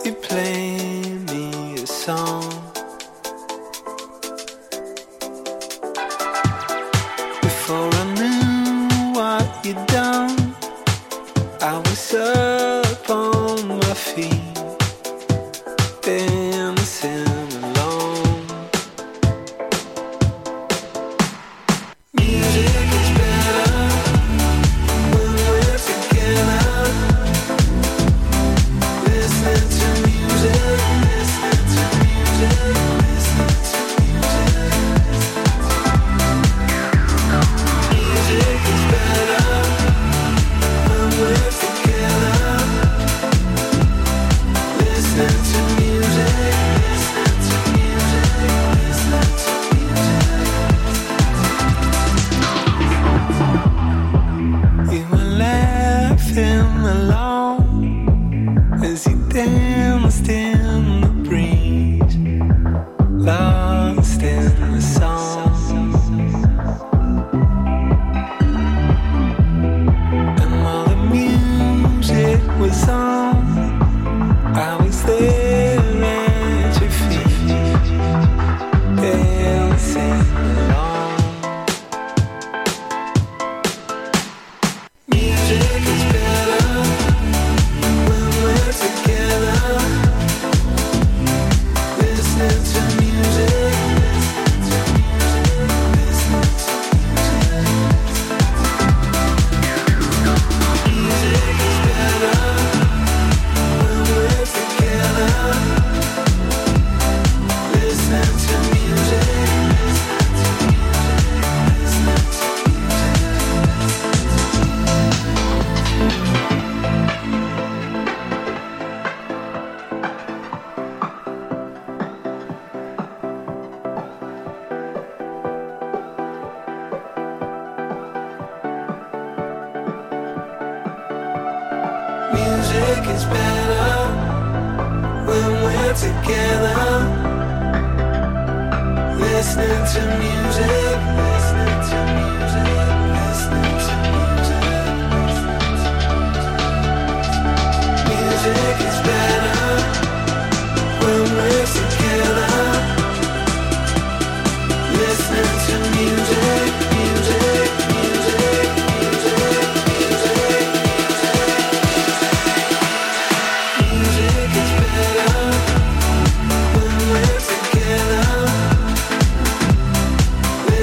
you play me a song. Before I knew what you'd done, I was up on my feet, dancing alone. Music is better when we're together. Listening to music, listening to music, listening to music. Music is better when we're together. Listening to music, listening to music, listening to music. You were laughing along as you danced in the breeze, lost in the song. And while the music was on, I was there at your feet, dancing along. Music is better when we're together. Listening to music, listening to music. Music is better when we're together. Listening to music, listening to music is better when we're together. Listening to music, listening to music, listening to music. Music is better when we're together. Listening to music, music, music, music, music. Music is better when we're together.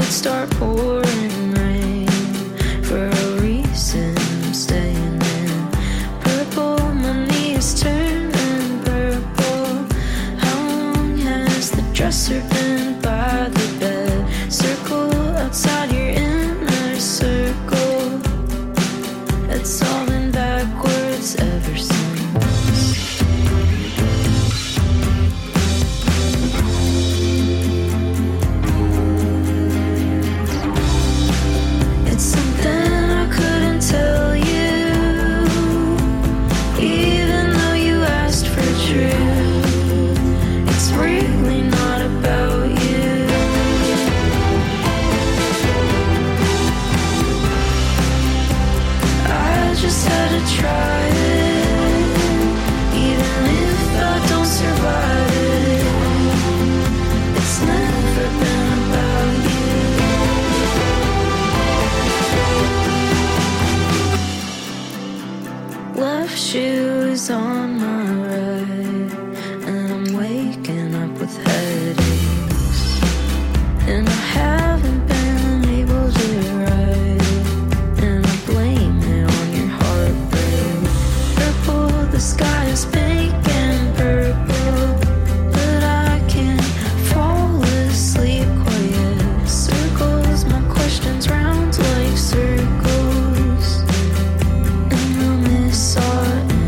start pouring rain. For a reason I'm staying in purple. My knees turning purple. How long has the dresser been by the bed? Circle outside your inner circle. It's all been backwards ever since. Shoes on my right, and I'm waking up with headaches, and I haven't been able to write, and I blame it on your heartbreak. Purple, the sky is pink and purple, but I can't fall asleep quite yet. Circles, my questions round like circles, and I'll miss all.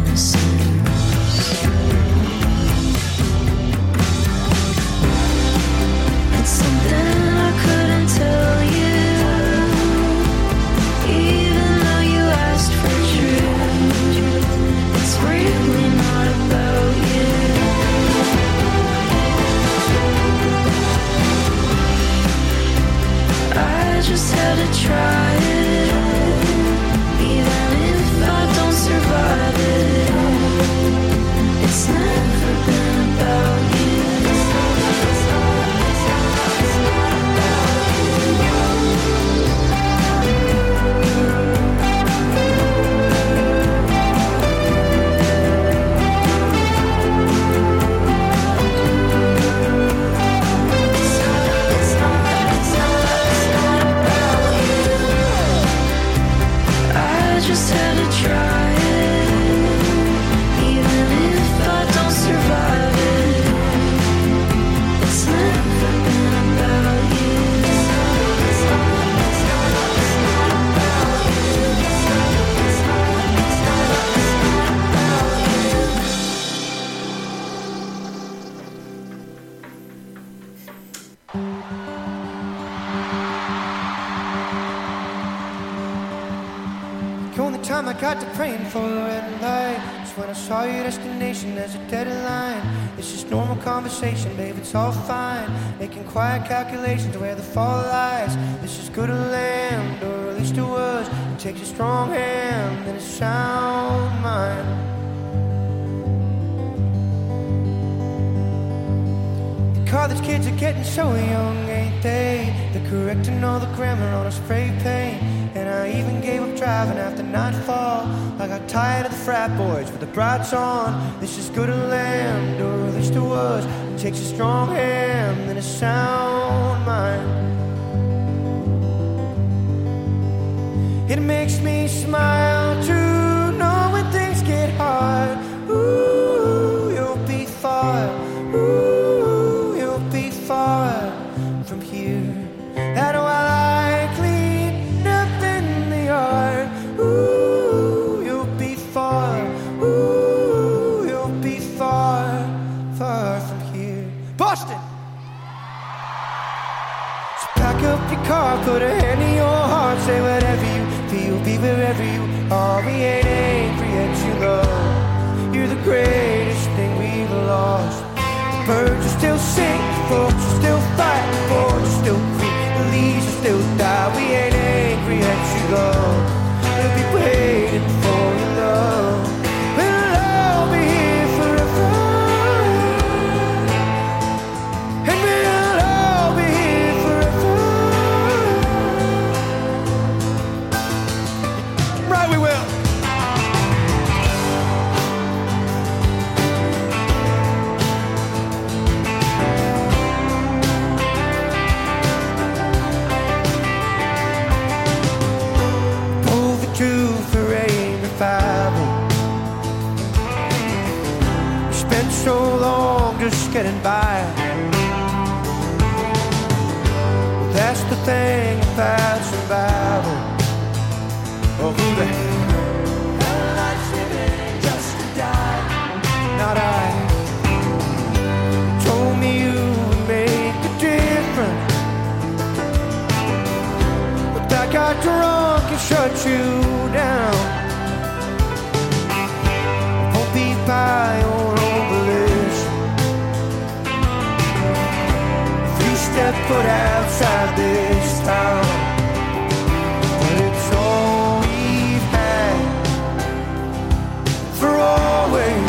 Just had to try it, even if I don't survive it. It's never been about you. Just had to try it, even if I don't survive it. It's never been about you. The only time I got to praying for a red light is when I saw your destination as a deadline. It's just normal conversation, babe, it's all fine. Making quiet calculations where the fall lies. This is good to land, or at least it was. It takes a strong hand and a sound mind. The college kids are getting so young, ain't they? They're correcting all the grammar on a spray paint. And I even gave up driving after nightfall. I got tired of the frat boys with the brights on. This is good to land, or at least it was. It takes a strong hand and a sound mind. It makes me smile to know when things get hard. Ooh, you'll be far. Ooh, you'll be far from here. That while I clean up in the yard. Ooh, you'll be far. Ooh, you'll be far, far from here. Boston! So pack up your car, put a hand in your heart, say whatever you feel, be wherever you are. We ain't angry at you, love. You're the greatest thing we've lost. The birds are still sing, folks are still fight, the boards are still creep, the leaves will still die. We ain't angry at you, love. We'll be waiting for your love. We'll all be here forever, and we'll all be here forever. Right, we will. standing by. That's the thing about survival. Oh, who the hell likes living just to die? Not I. Told me you would make a difference, but I got drunk and shut you down. Won't be by your own volition. If you step foot outside this town, well, it's all we've had for always.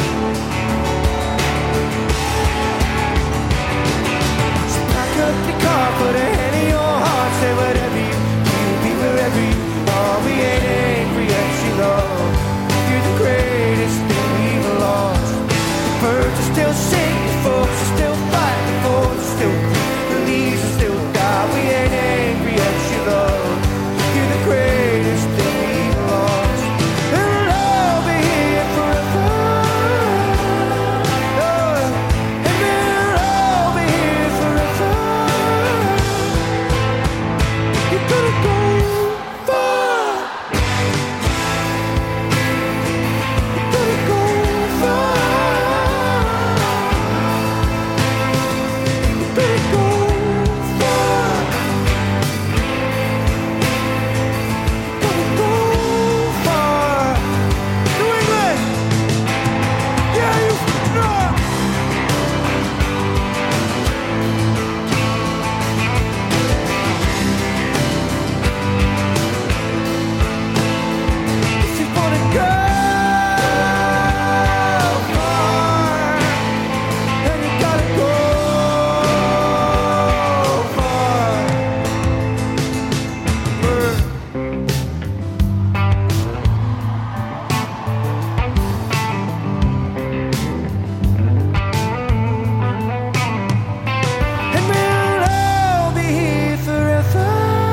So pack up your car, put a hand in your heart, say whatever you feel, be wherever you are. We ain't angry at you, love. You're the greatest thing we've lost. Birds are still singing, folks are still fighting, folks are still the leaves are still die. We ain't angry at you, love. You're the greatest thing we've lost. And we'll all be here forever. And we'll all be here forever. You're gonna go far. You're gonna go far. You're gonna go far. You're gonna go far. New England, yeah, you know. If you wanna go far, then you gotta go far. And we'll all be here forever.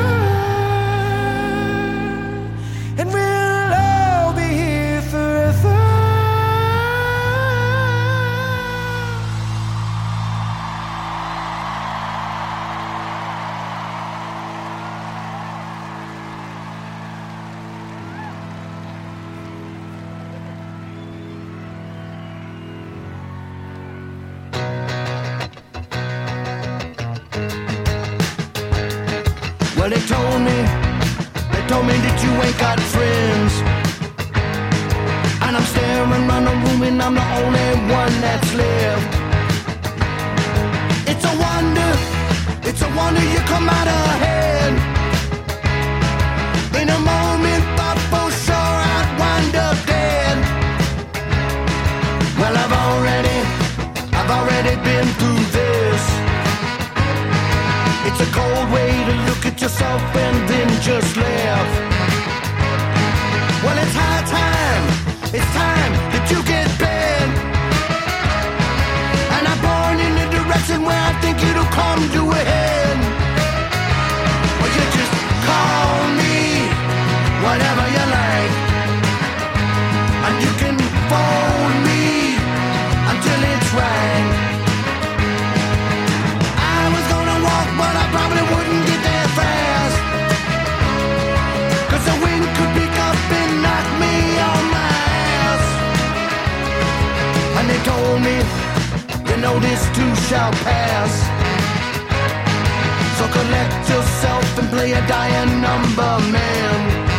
And we'll all be here forever. Well, they told me that you ain't got friends. And I'm staring around the room and I'm the only one that's left. It's a wonder you come out ahead. In a moment, thought for sure I'd wind up dead. Well, I've already been through this. It's a cold way to look at yourself and then just laugh. Well, it's time that you get bent. And I'm born in the direction where I think it'll come to a head. Well, you just call me whatever you like, and you can phone me until it's right. I was gonna walk, but I probably wouldn't get there fast, 'cause the wind could pick up and knock me on my ass. And they told me, you know this too shall pass. So collect yourself and play a dying number, man.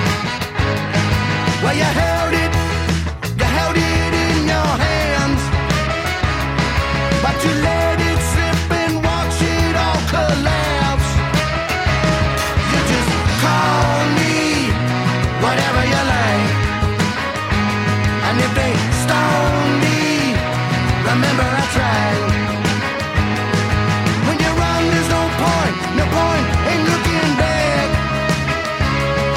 Well, you held it in your hands, but you let it slip and watch it all collapse. You just call me whatever you like, and if they stone me, remember I tried. When you run, there's no point in looking back.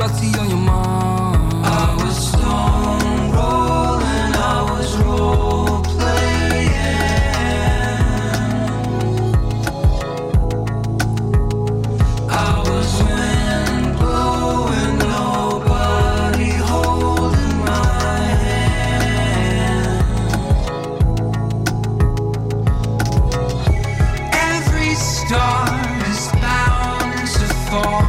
paparazzi on your mind. I was stone rolling, I was role playing. I was wind blowing, nobody holding my hand. Every star is bound to fall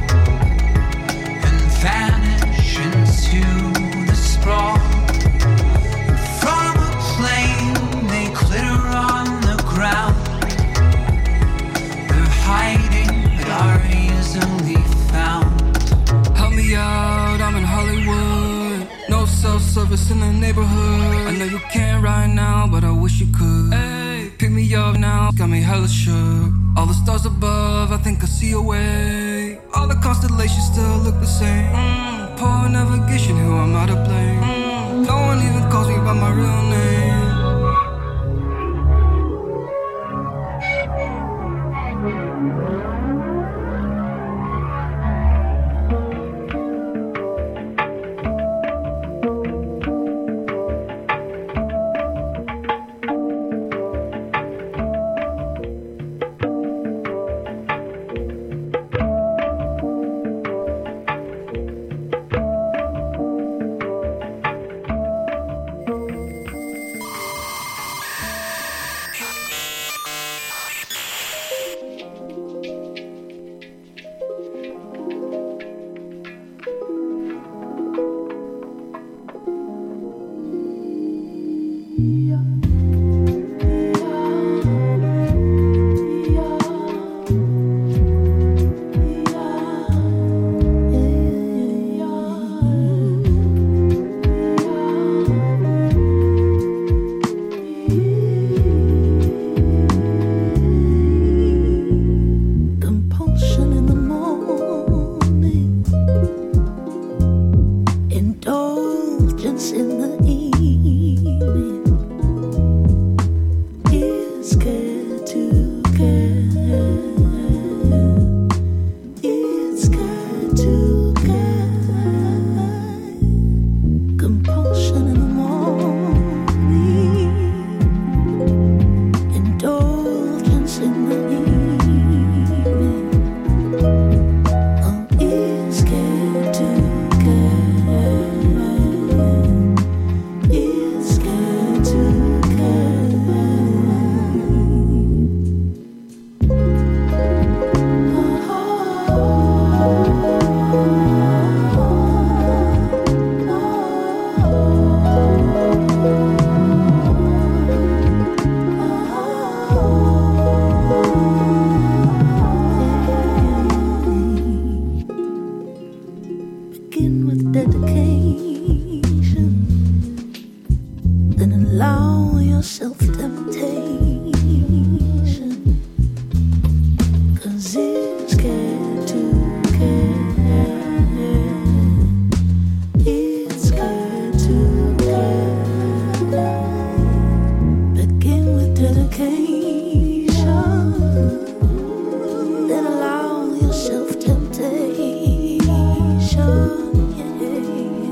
and vanish into the sprawl. From a plane they glitter on the ground. They're hiding but are easily found. Help me out, I'm in Hollywood. No self-service in the neighborhood. I know you can't right now, but I wish you could. Hey, pick me up now, got me hella shook. All the stars above, I think I see a way. All the constellations still look the same. Poor navigation, who am I to blame? No one even calls me by my real name. Compulsion in the morning, indulgence in the evening. Is care to care. It's care to care. Compulsion in the morning, indulgence in the evening. Oh, is care to care. Is care to Begin with dedication, then allow yourself temptation. 'Cause it's care to care. It's care to care. Begin with dedication, then allow yourself temptation. Yeah.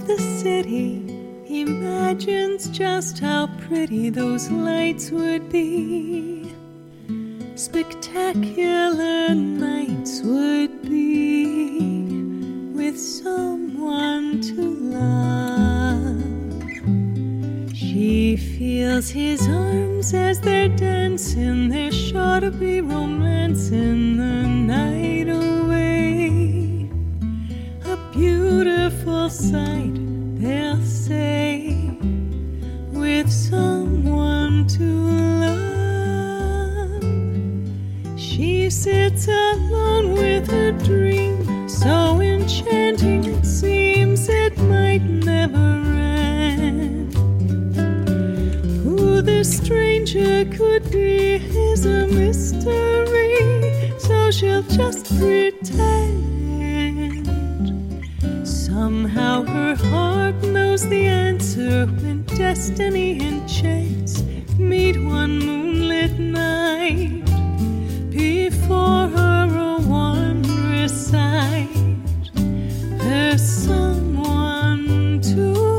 the city, imagines just how pretty those lights would be. Spectacular nights would be with someone to love. She feels his arms as they're dancing. There's sure to be romance in the night away. A beautiful sight, they'll say, with someone to love. She sits alone with her dream, so enchanting it seems it might never end. Who this stranger could be is a mystery, so she'll just pretend. Somehow her heart knows the answer when destiny and chance meet one moonlit night. Before her a wondrous sight, there's someone to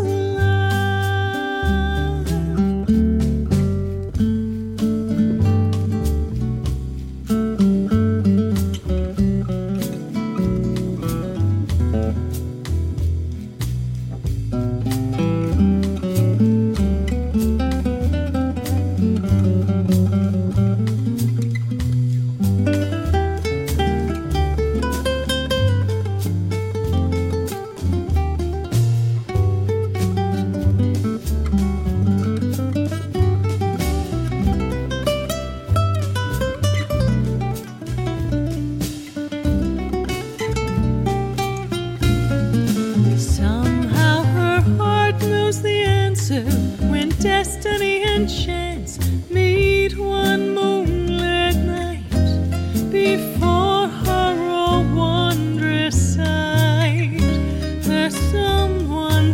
love. Somehow her heart knows the answer when destiny and chance